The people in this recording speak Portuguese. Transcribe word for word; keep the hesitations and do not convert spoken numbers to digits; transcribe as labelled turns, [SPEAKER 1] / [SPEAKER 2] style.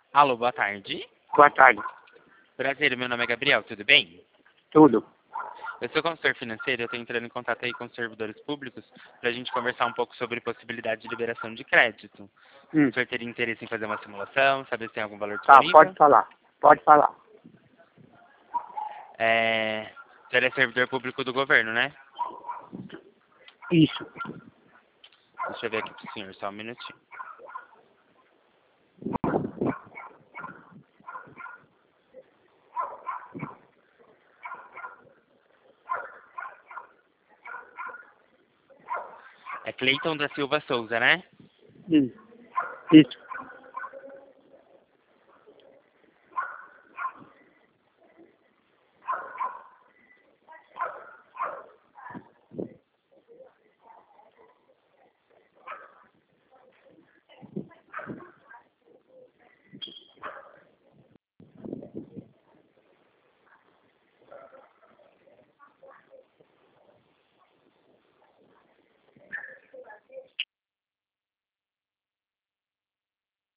[SPEAKER 1] Alô, boa tarde.
[SPEAKER 2] Boa tarde.
[SPEAKER 1] Prazer, meu nome é Gabriel, tudo bem?
[SPEAKER 2] Tudo.
[SPEAKER 1] Eu sou consultor financeiro e eu estou entrando em contato aí com os servidores públicos para a gente conversar um pouco sobre possibilidade de liberação de crédito.
[SPEAKER 2] Hum.
[SPEAKER 1] O senhor teria interesse em fazer uma simulação, saber se tem algum valor
[SPEAKER 2] Tá,
[SPEAKER 1] disponível?
[SPEAKER 2] pode falar. Pode falar.
[SPEAKER 1] É... O senhor é servidor público do governo, né?
[SPEAKER 2] Isso.
[SPEAKER 1] Deixa eu ver aqui pro senhor, só um minutinho. É Cleiton da Silva Souza, né?
[SPEAKER 2] Hum. Isso.